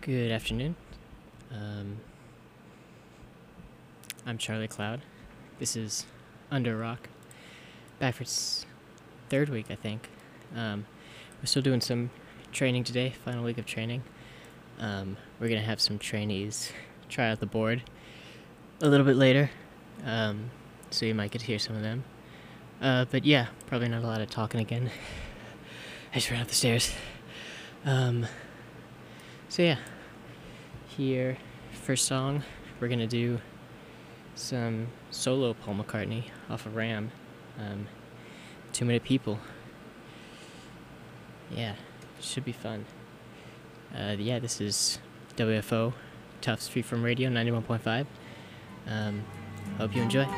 Good afternoon. I'm Charlie Cloud. This is Under Rock. Back for its third week, I think. We're still doing some training today, final week of training. We're going to have some trainees try out the board a little bit later, so you might get to hear some of them. But yeah, probably not a lot of talking again. I just ran up the stairs. So yeah, here, first song, we're gonna do some solo Paul McCartney off of Ram. 2 Minute People. Yeah, should be fun. Yeah, this is WFO, Tufts Freeform Radio 91.5. Hope you enjoy.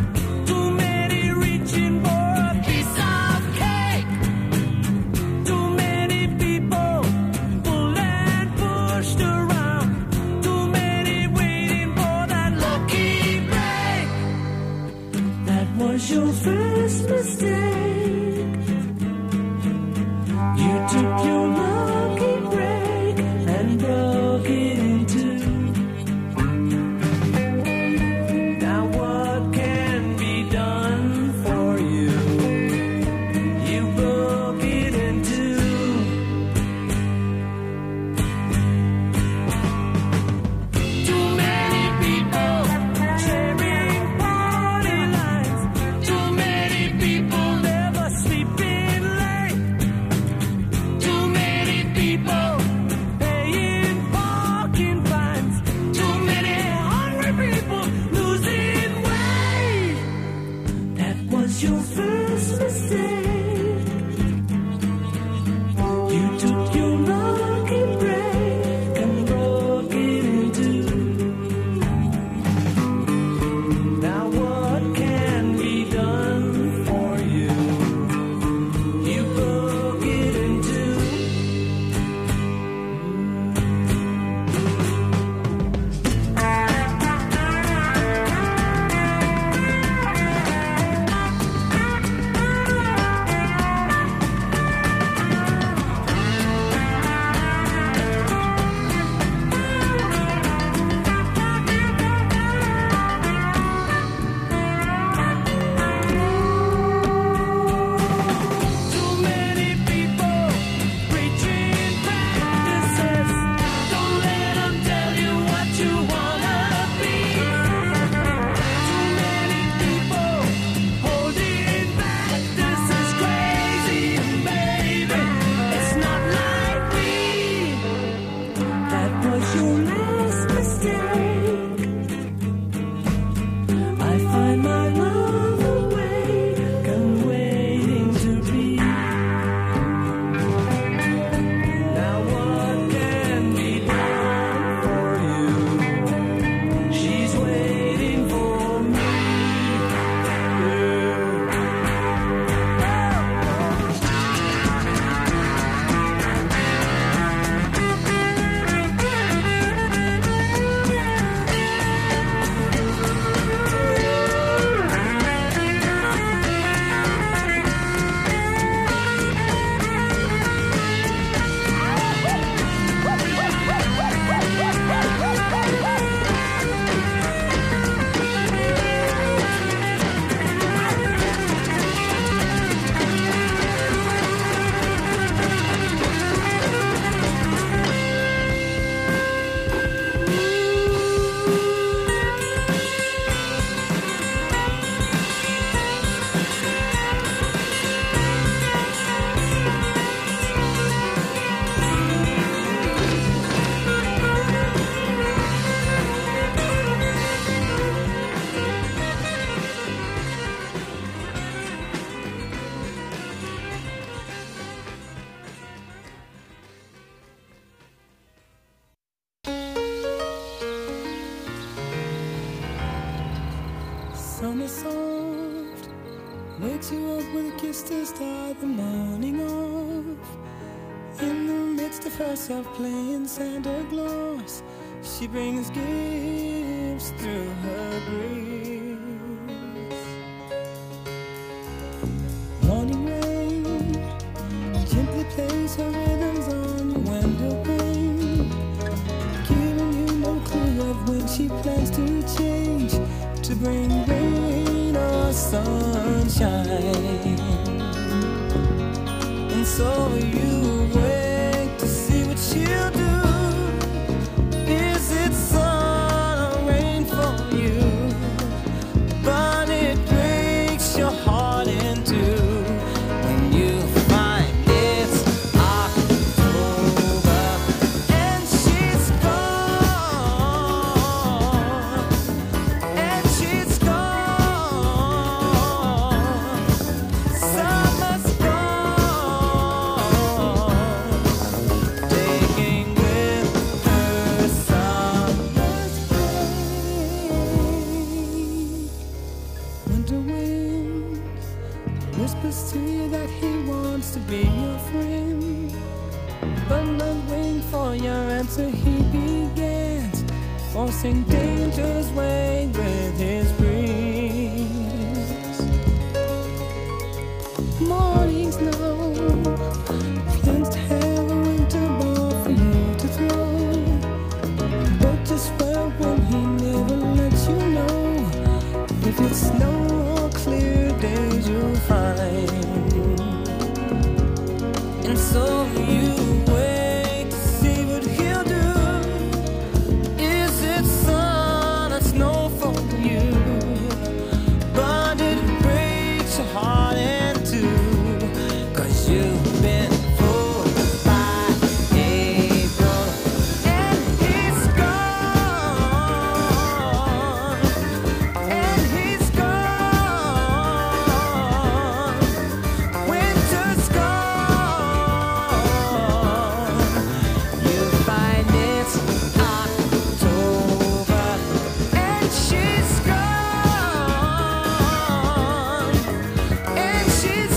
Too warm and soft, wakes you up with a kiss to start the morning off. In the midst of herself playing Santa Claus, she brings gifts through her grace. Morning rain gently plays her rhythms on your window pane, giving you no clue of when she plans to change, to bring rain or sunshine. And so you wait to see what she'll do. Is it sun or rain for you? But it breaks your heart in two when you find it's October and she's gone, and she's gone. Summer's gone, taking with her summer's break. Winter wind whispers to you that he wants to be your friend, but not waiting for your answer he begins, forcing danger's way with his breeze. Morning snow plans to have a winter ball for you to throw, but just well when he never lets you know if it's snow or clear days you'll find. And so you wait to see what he'll do. Is it sun or snow for you? But it breaks your heart in two, 'cause you've been fooled by April and he's gone, and he's gone. Winter's gone. You find it's October and she's gone, and she's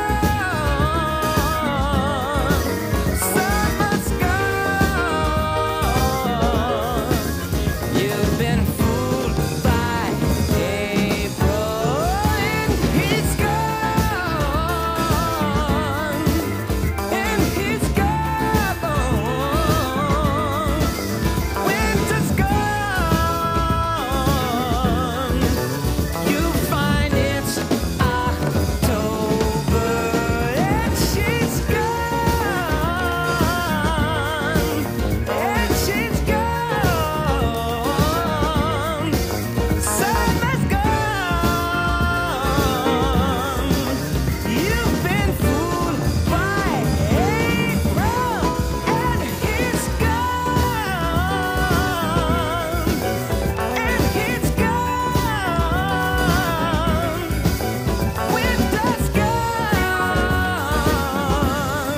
gone. Summer's gone. You've been fooled by April and he's gone, and he's gone. Winter's gone. You find it's October and she's gone, and she's gone. Summer's gone. You've been fooled by April and he's gone, and he's gone. Winter's gone.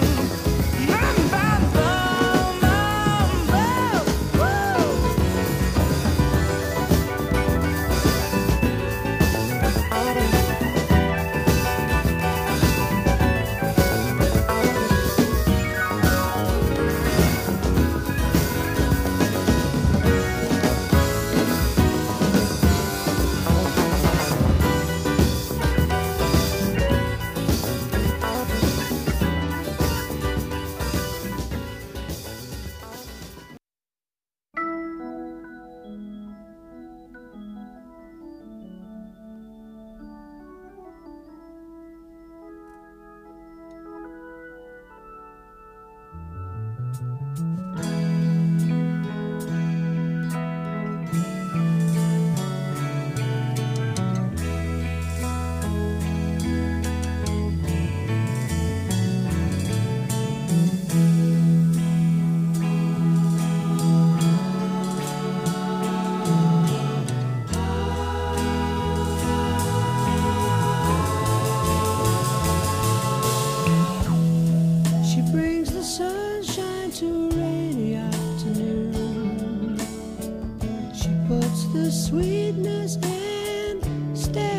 the sweetness and stay.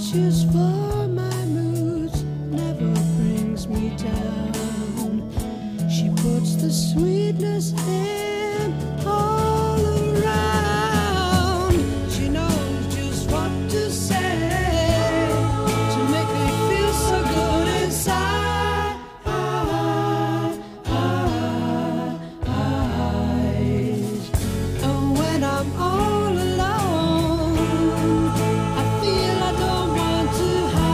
watches for my moods, never brings me down. She puts the sweetness in all around. She knows just what to say to make me feel so good inside. And when I'm all alone, I feel I don't want to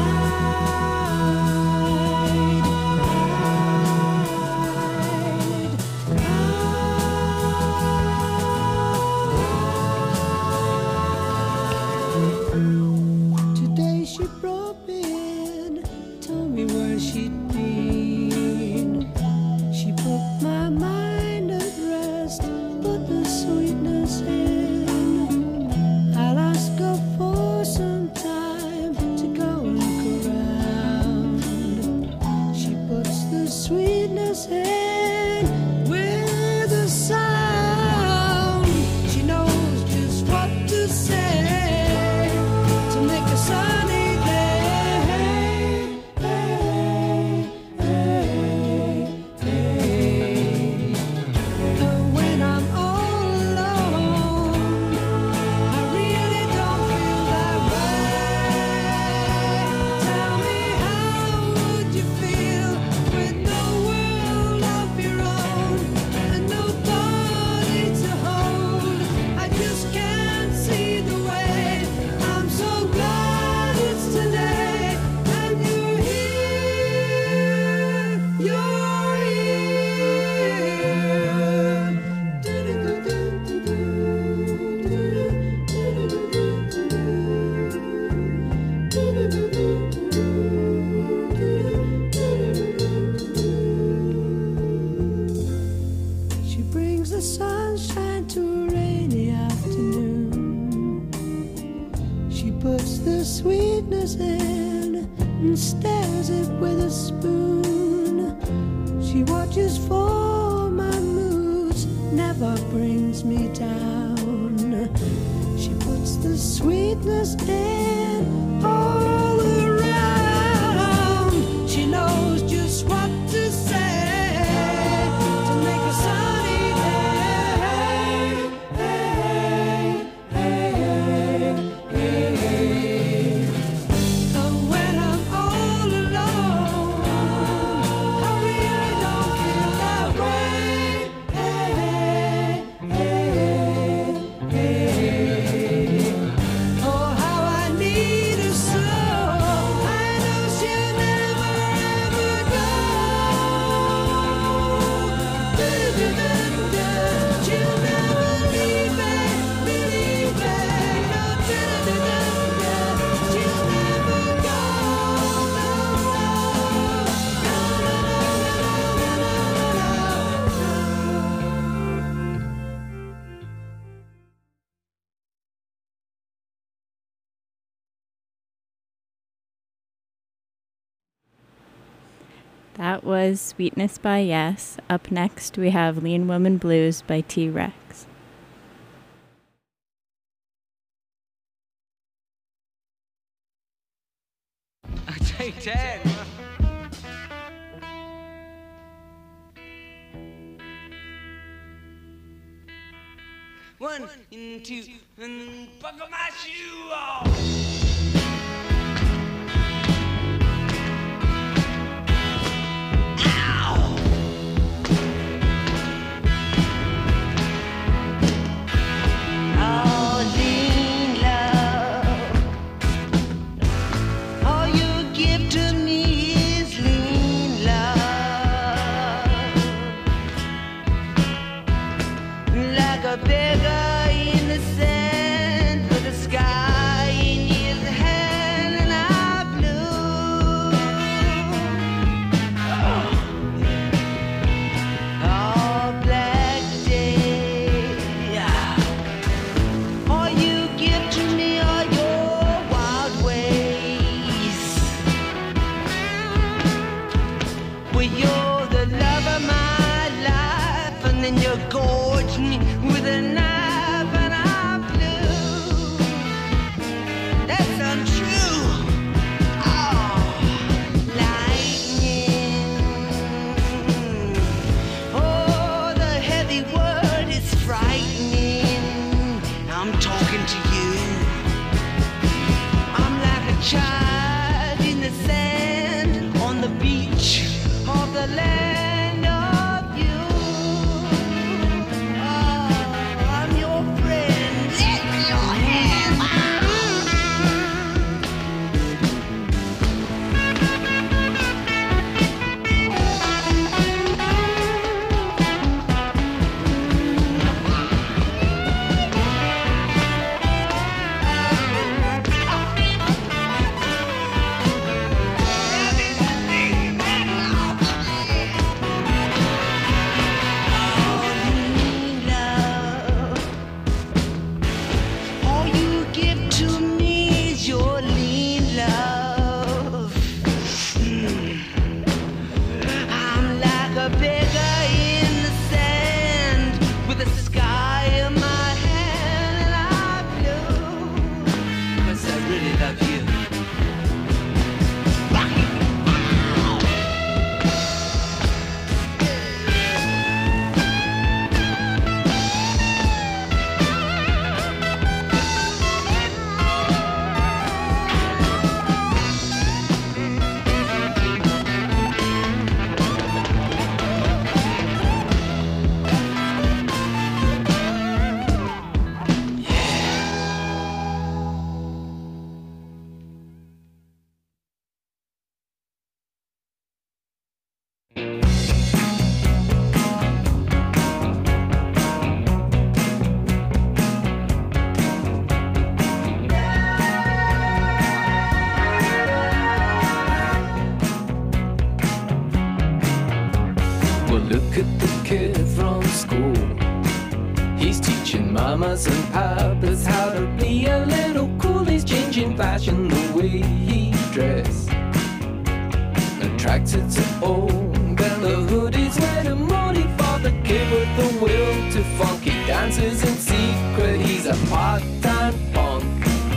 hide. Today she brought me in, told me where she'd been. She put my mind at rest, put the sweetness in. I'll ask her for some time to go look around. She puts the sweetness in with a sound. She knows just what to say to make a sunny day. And when I'm all alone, I really don't feel that way. Tell me, how would you feel with no world of your own and nobody to hold? I just can't see the way. I'm so glad it's today and you're here. You're She brings the sunshine to a rainy afternoon. She puts the sweetness in and stirs it with a spoon. She watches for my moods, never brings me down. She puts the sweetness in all around. She knows just what to say to make a sunny day. And when I'm all alone, I really don't feel that way. Oh, how I need her so. I know she'll never ever go. She'll never leave me, believe me. No, she'll never go. That was Sweetness by Yes. Up next, we have Lean Woman Blues by T-Rex. Take 10. One and two, and buckle my shoe off. Ow! Oh, lean love. All you give to me is lean love. Like a beggar in the sand with the sky in his hand and I blue. All black day. All you give to me are your wild ways. Well, you're the love of my life, and then you gorge me with a knife, and I blew. That's untrue. Well, look at the kid from school. He's teaching mamas and papas how to be a little cool. He's changing fashion the way he dress. Attracted to old, and the hoodies wear the moody for the kid with the will to funky dances in secret. He's a part-time punk.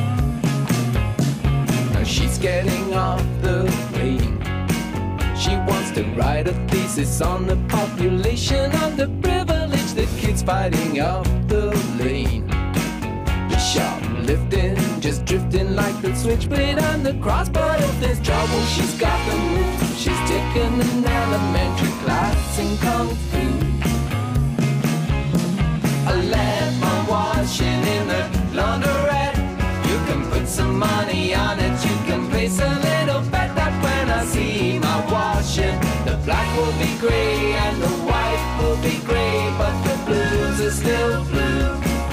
Now she's getting off the plane. She wants to write a thesis on the population of the privileged, the kids fighting up the lane. The shoplifting, just drifting like the switchblade on the cross. But if there's trouble, she's got the move. She's taken an elementary class in Kung Fu. I left my washing in the laundrette. You can put some money on it, you can place a little bet that when I see my washing, the black will be gray and the white will be gray, but the blues are still blue.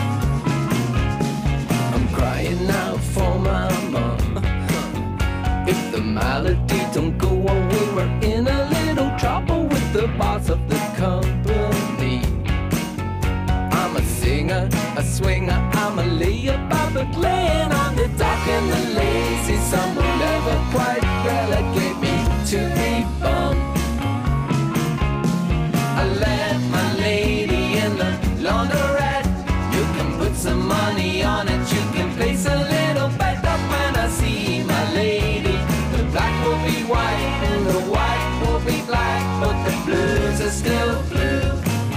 I'm crying out for my mom. If the malady don't go away, we're in a little trouble with the boss of the company. I'm a singer, a swinger, I'm a layabout, but laying on the dock and the lazy sun will never quite relegate me to a bum. I left my lady in the laundrette. You can put some money on it, you can place a little bet up when I see my lady. The black will be white and the white will be black, but the blues are still blue.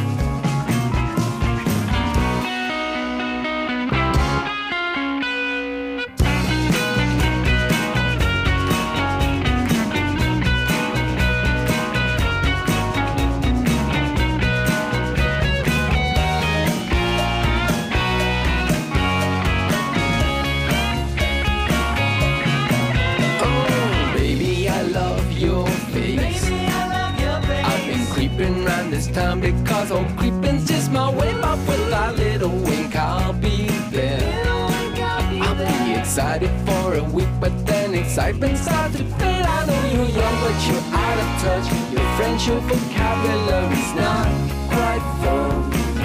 Time because all creeping's just my way, but with that little wink I'll be there. I'll be excited for a week, but then excitement starts to fade. I know you're young, but you're out of touch. Your French, your vocabulary's not quite full.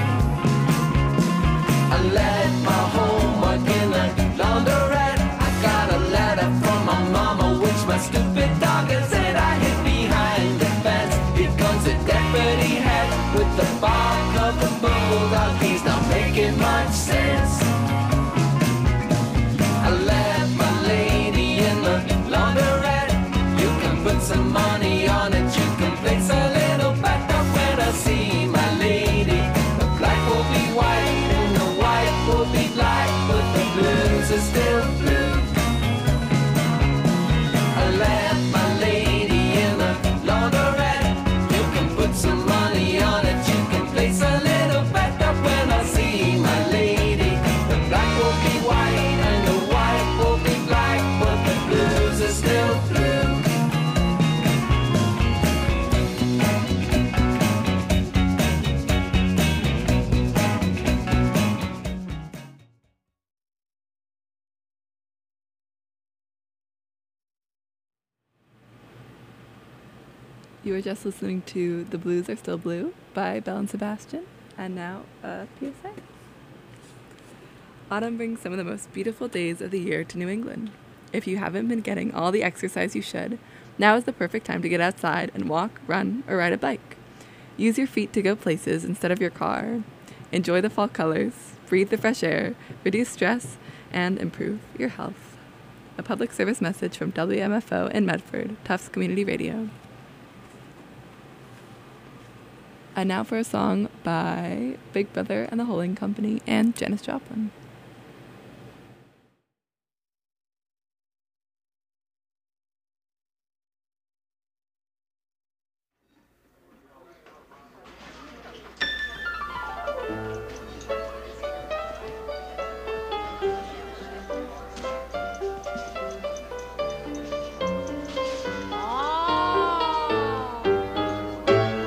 I left my homework in a laundrette. I got a letter from my mama, which my stupid dog had said I hid behind the fence. Here comes a deputy head with the bark of a bulldog. He's not making much sense. I left my lady in the laundrette. You can put some money on it, you can place a little bet up when I see my lady. The black will be white and the white will be black, but the blues are still blue. I left my lady in the laundrette. You can put some money on it, you can place a little bet up when I see my lady. The black will be white and the white will be black, but the blues are still blue. You were just listening to The Blues Are Still Blue by Belle and Sebastian. And now, a PSA. Autumn brings some of the most beautiful days of the year to New England. If you haven't been getting all the exercise you should, now is the perfect time to get outside and walk, run, or ride a bike. Use your feet to go places instead of your car. Enjoy the fall colors, breathe the fresh air, reduce stress, and improve your health. A public service message from WMFO in Medford, Tufts Community Radio. And now for a song by Big Brother and the Holding Company and Janis Joplin.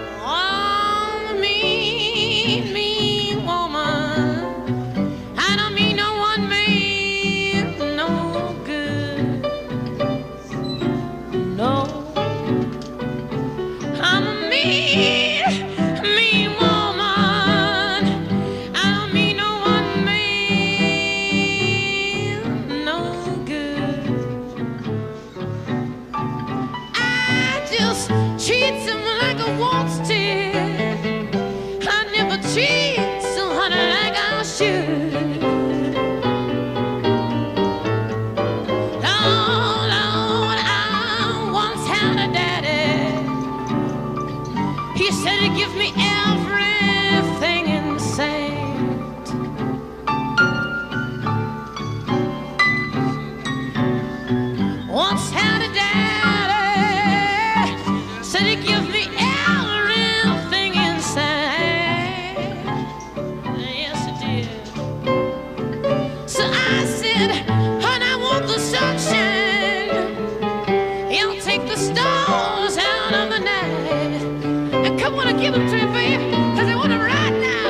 Mean woman, and a said he'd give me everything insane. Once had a daddy, said he'd give me everything insane. Yes, he did. So I said, honey, I want the sunshine. He'll take the stars out of the night. And come on and give them to me, baby, cause I want them right now.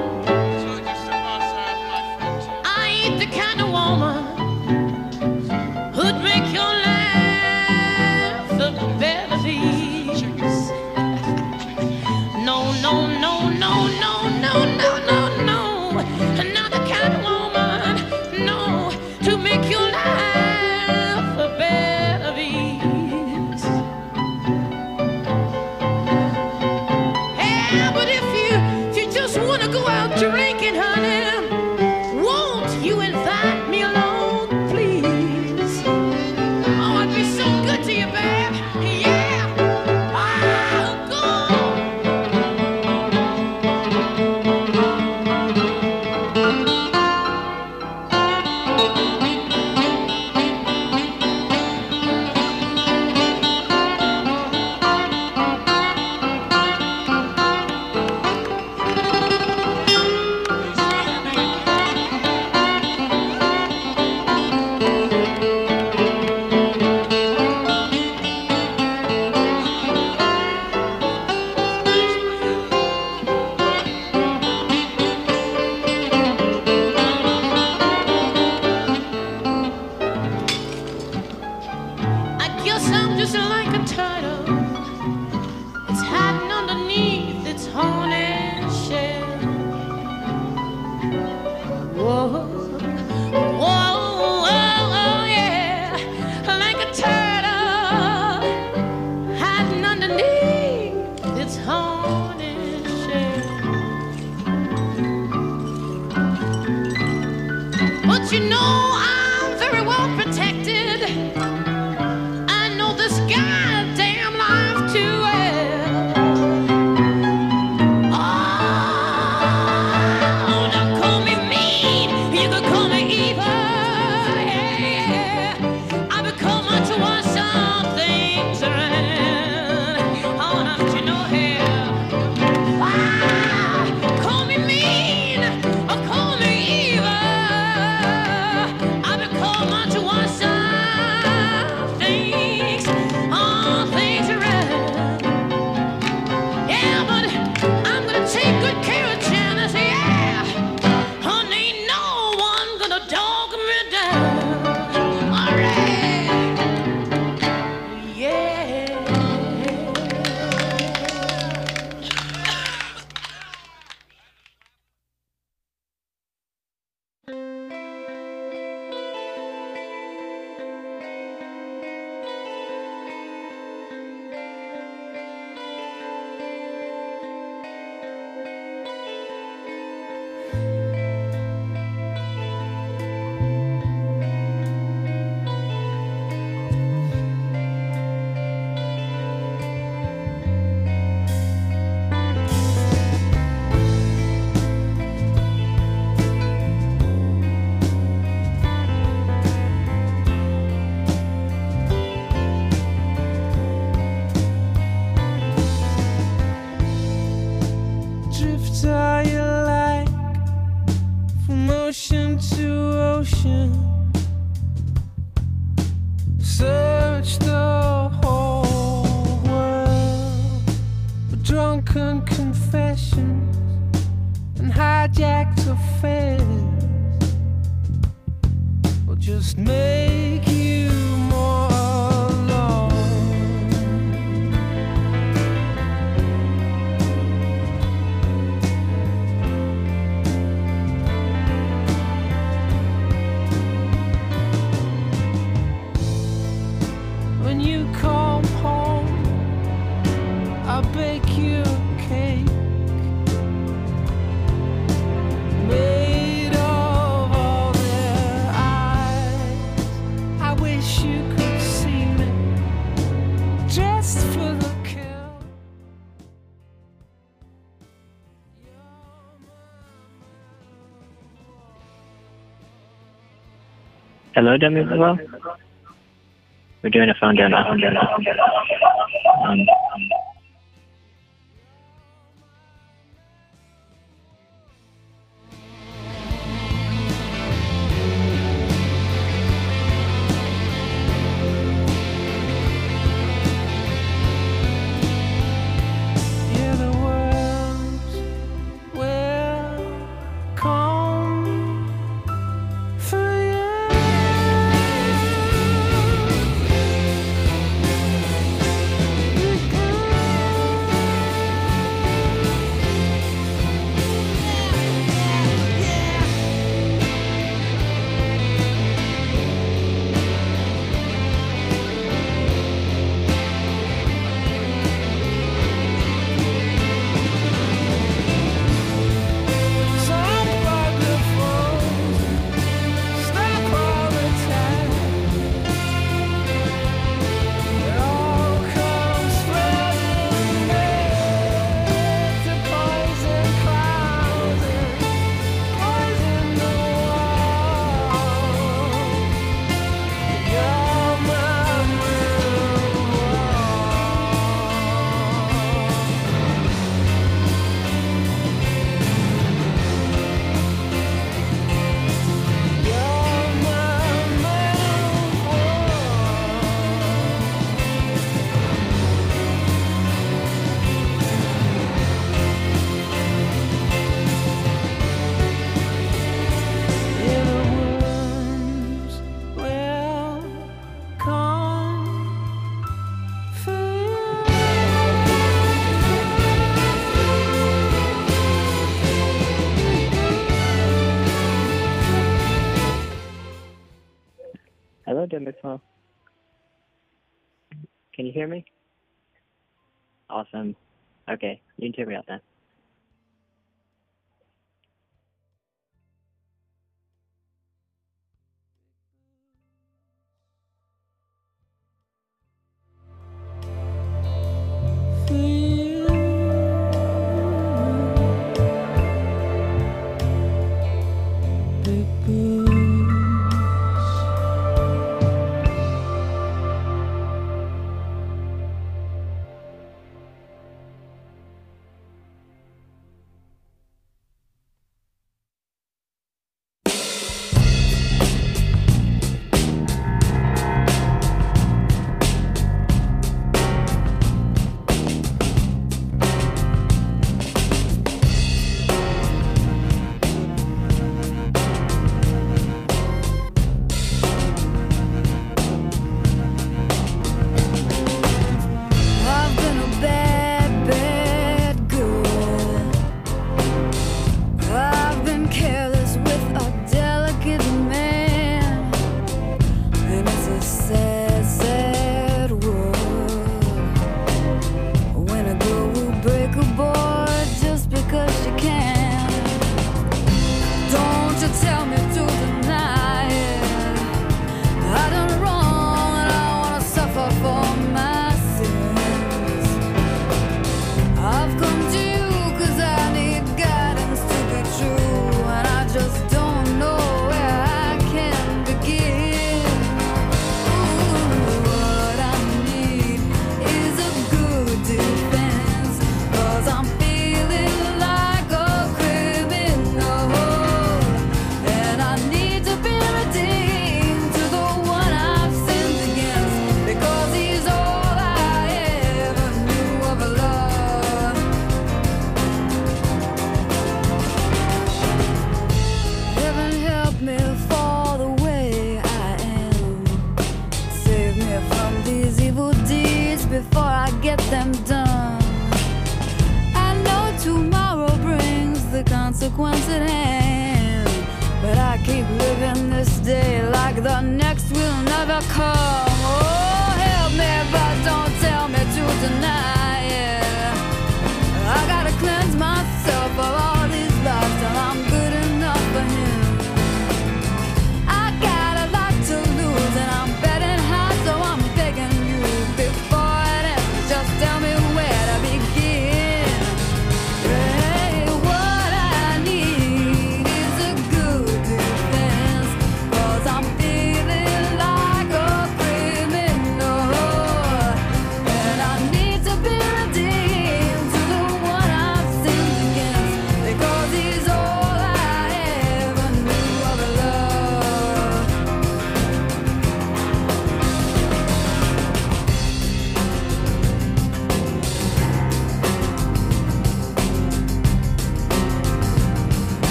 I ain't the kind of woman who'd make your life a better piece. No, no, no, no, no, no, no, no, no. Not the kind of woman, no, to make your life a better piece. Yeah, but if you just wanna go out drinking, honey, won't you invite me along, please? Oh, I'd be so good to you, babe. Yeah. Oh, go on. I guess I'm just like a turtle. It's hiding underneath its horny shell. Whoa, whoa, whoa, yeah, like a turtle hiding underneath its horny shell. But you know I'm very well protected. I know this goddamn life too well. Oh, don't call me mean, you can call me evil. Yeah, I become much worse on things around. Oh, don't you know here? Call me mean or call me evil. I become much worse on things around. Yeah, but I'm gonna take good care of Janice, yeah. Honey, ain't no one gonna dog me down. All right. Yeah. Drifter you like, from ocean to ocean. Search the whole world for drunken confessions and hijacked affairs. Will just make you more alone. When you come home, I'll bake you a cake made of all their eyes. I Hello, Demi Hello? We're doing a phone demo. Yeah, the world will come for you. Hello, Demi Hello? Can you hear me? Awesome. Okay, you can hear me out then. I've been a bad, bad girl. I've been careless with a delicate man, and it's a sad, sad world when a girl will break a boy just because she can. Don't you tell me to deny it. I done wrong and I wanna suffer for my sins. I've come to you 'cause I need guidance to be true, and I just don't know where I can begin. Ooh, what I need is a good defense, 'cause I'm feeling like a criminal, and I need to be redeemed to the one I've sinned against, because he's all I ever knew of love. Heaven help me for the way I am. Save me from these evil deeds before I get them done. I know tomorrow brings the consequence at hand, but I keep living this day like the next will never come. Oh, help me, but don't tell me to deny it. I gotta cleanse myself of all these lies till I'm good enough for him. I got a lot to lose and I'm betting high, so I'm begging you before it ends, just tell me where to begin. Hey, what I need is a good defense, 'cause I'm feeling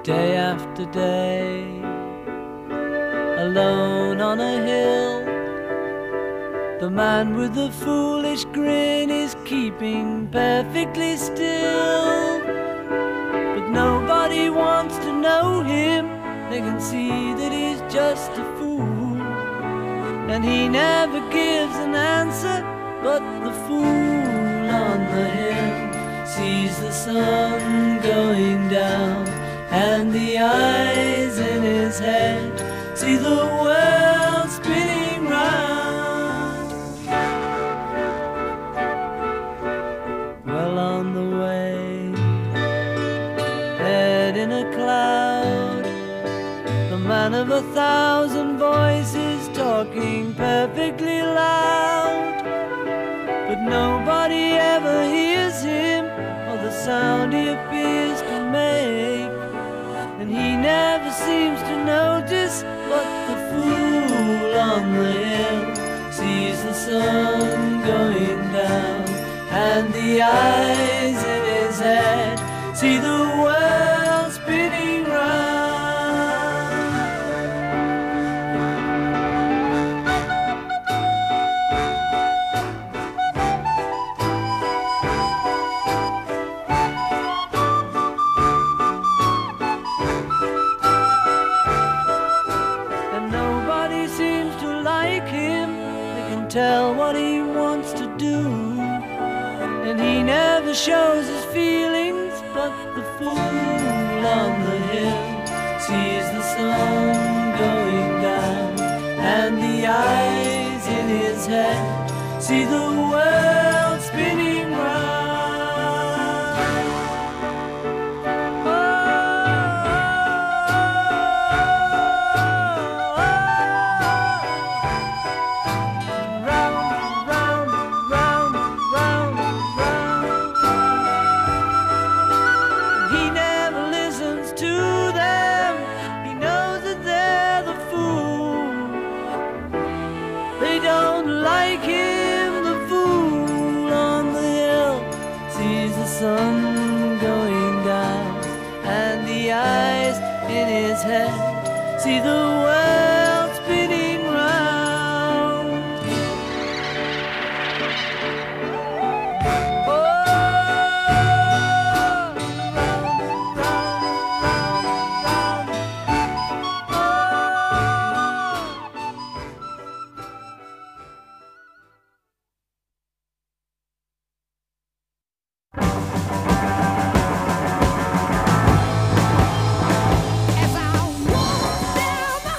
day after day, alone on a hill. The man with the foolish grin is keeping perfectly still, but nobody wants to know him. They can see that he's just a fool, and he never gives an answer. But the fool on the hill sees the sun going down, and the eyes in his head see the world spinning round. Well on the way, head in a cloud, the man of 1,000 voices talking perfectly loud, but nobody ever hears him or the sound he appears to make, and he never seems to notice. But the fool on the hill sees the sun going down, and the eyes in his head see the world spinning round. Tell what he wants to do, and he never shows his feelings. But the fool on the hill sees the sun going down, and the eyes in his head see the world spinning round. Sun going down, and the eyes in his head see the world spinning round. Oh, round, round, As I walk down the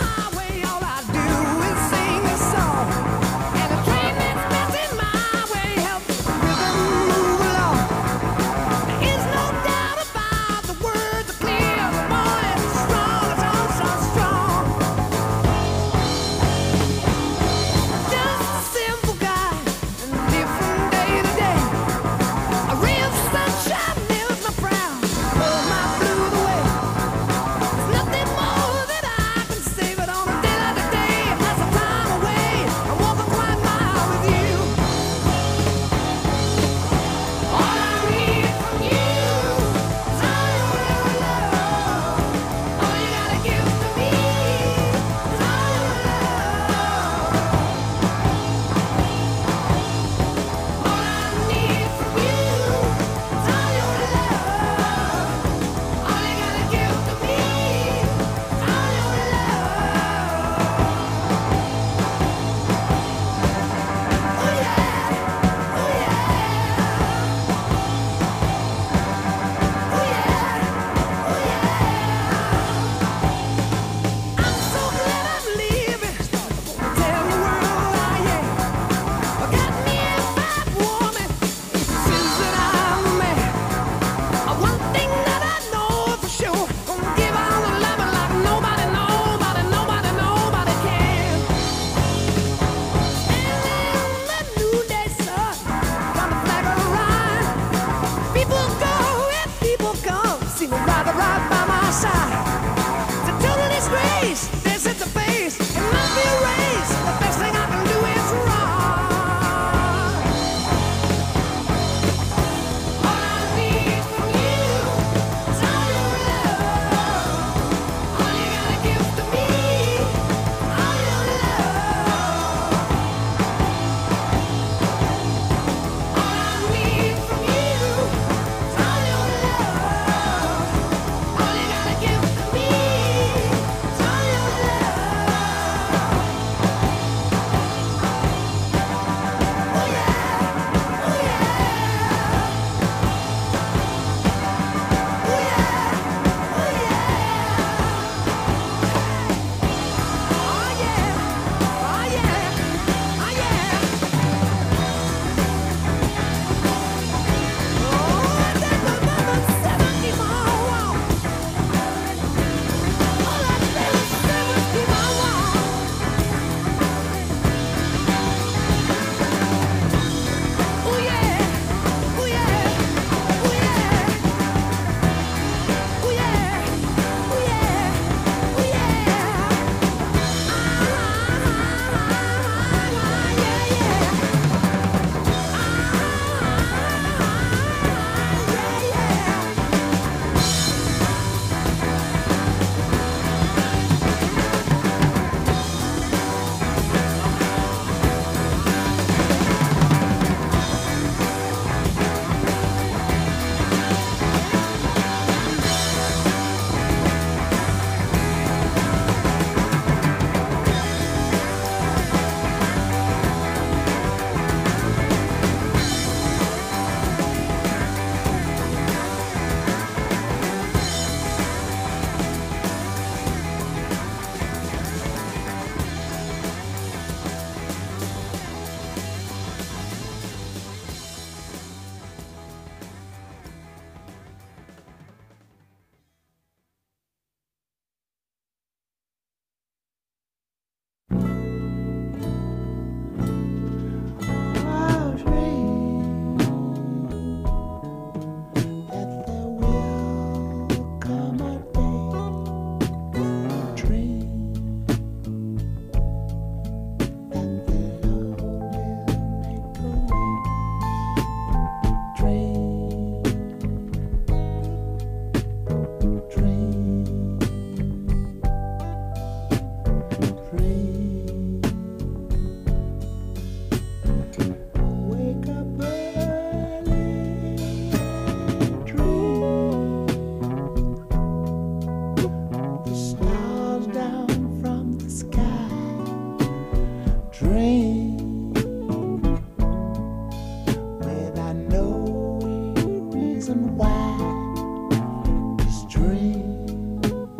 reason why. Just dream,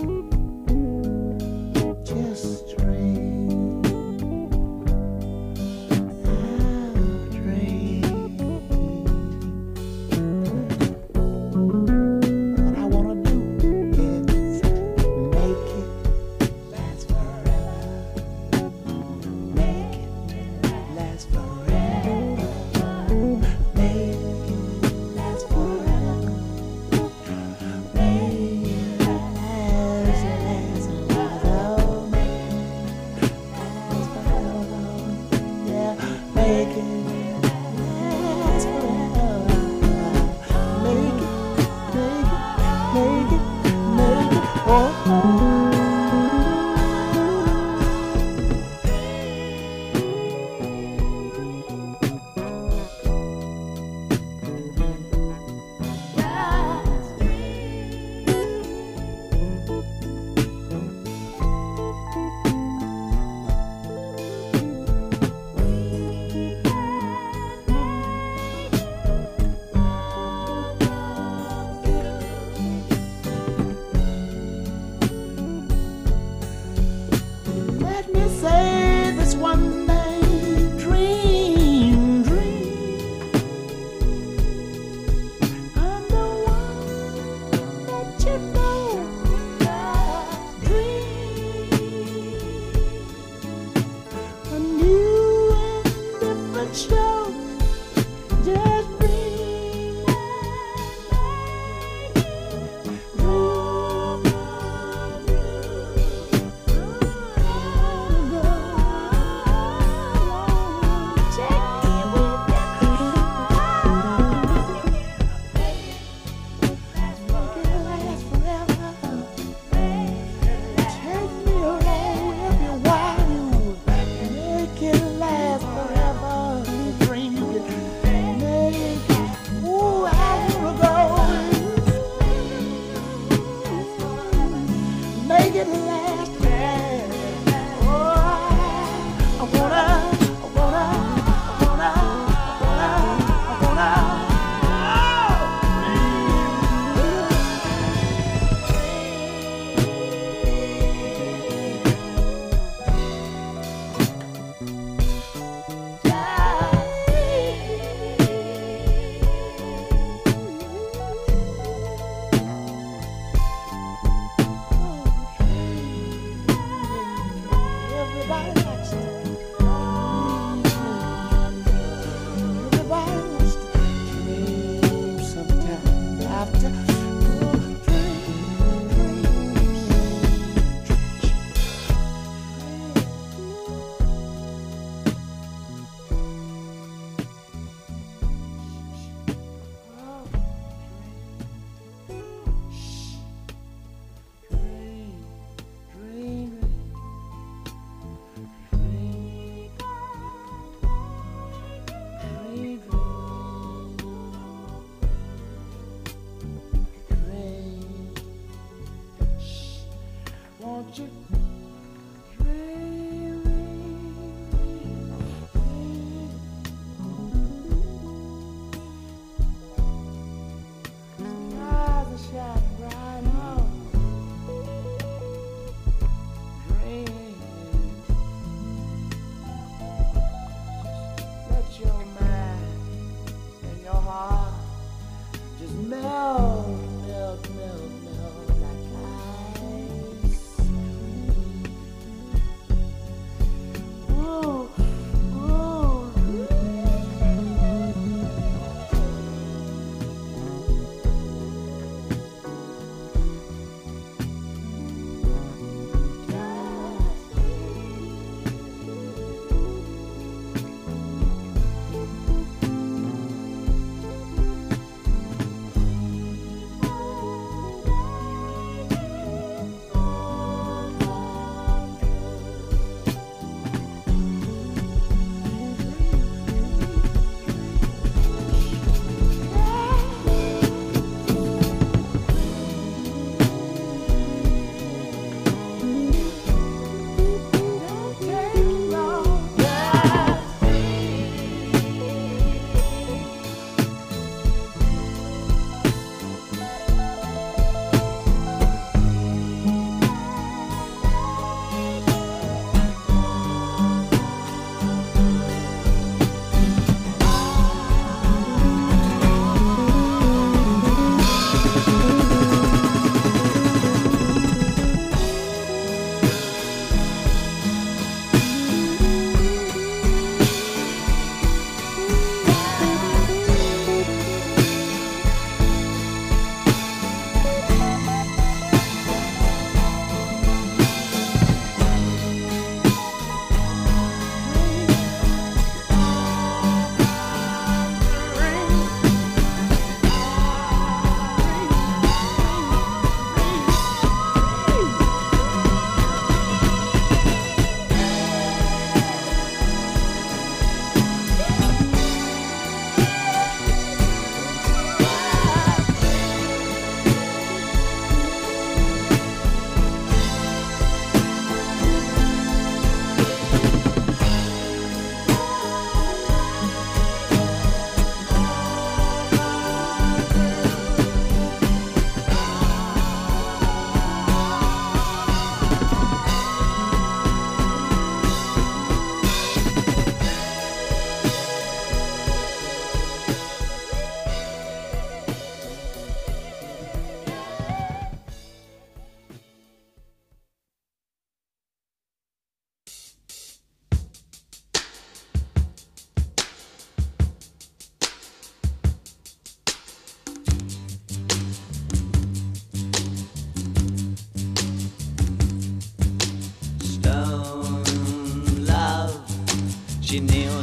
just dream. I'll dream. What I wanna do is make it last forever. Make it last forever. Make it last forever. Make it last, last, last. Make it last forever. Yeah, make it last forever. Make it, oh. Let me say this one thing, dream, dream. I'm the one that you know. Dream. A new and different show. Just dream. Make it last forever. Oh, I everybody likes to everybody wants to dream sometime after. Won't you dream, skies are shining bright on. Dream. Let your mind and your heart just melt, melt, melt, melt like ice cream.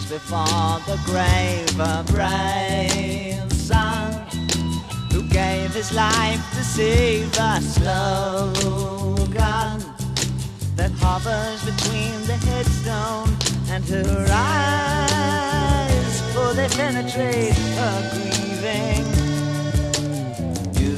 kneels before the grave, a brave son who gave his life to save a slogan that hovers between the headstone and her eyes, for they penetrate her grieving. You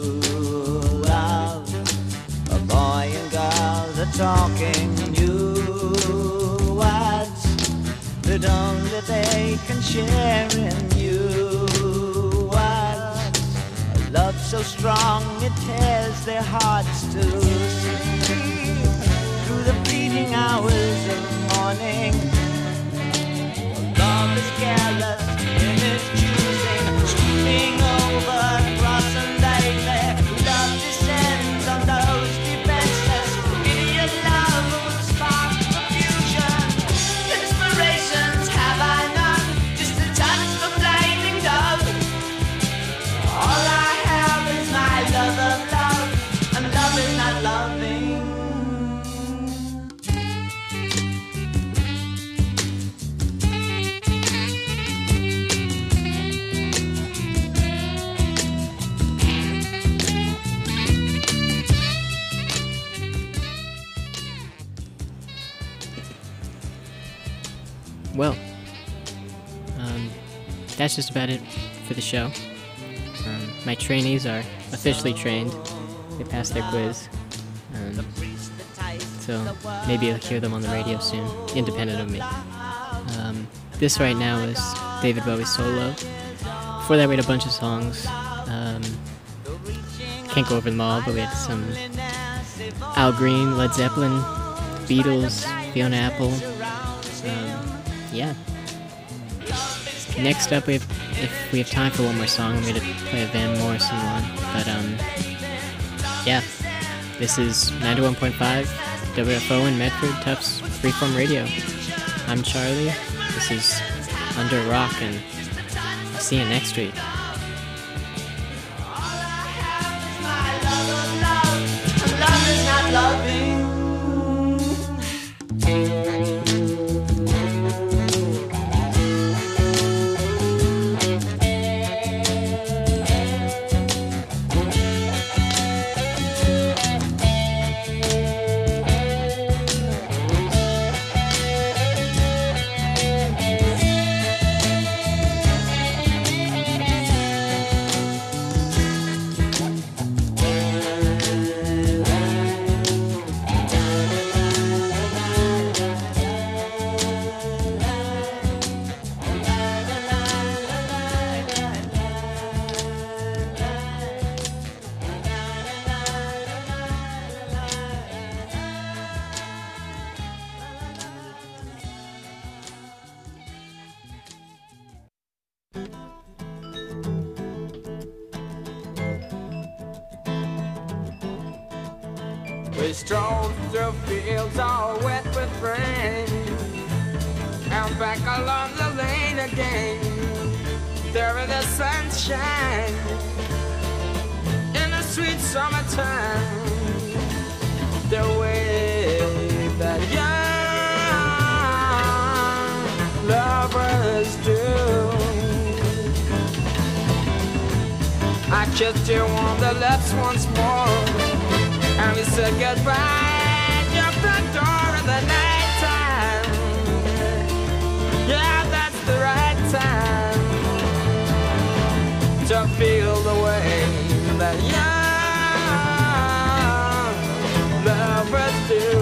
love a boy and girl, the talking new words that only they can share in you. Words, a love so strong it tears their hearts to sleep through the fleeting hours of morning. Love is careless in its choosing, sweeping over cross and daily. Love descends on those defenseless. Idiot love will spark confusion. Inspirations have I none, just a touch of flaming dove. All I have is my love of love, and love is not loving. Well, that's just about it for the show. My trainees are officially trained. They passed their quiz. So maybe you'll hear them on the radio soon, independent of me. This right now is David Bowie's solo. Before that we had a bunch of songs. Can't go over them all, but we had some Al Green, Led Zeppelin, Beatles, Fiona Apple. Yeah. Next up, if we have time for one more song, I'm going to play a Van Morrison one. But, yeah. This is 91.5 WFO in Medford, Tufts Freeform Radio. I'm Charlie. This is Under Rock, and I'll see you next week. Love is not loving. We strolled through fields all wet with rain, and back along the lane again. There in the sunshine, in the sweet summertime, the way that young lovers do. I kissed you on the lips once more, and we said goodbye at your front door in the night time. Yeah, that's the right time to feel the way that young lovers do.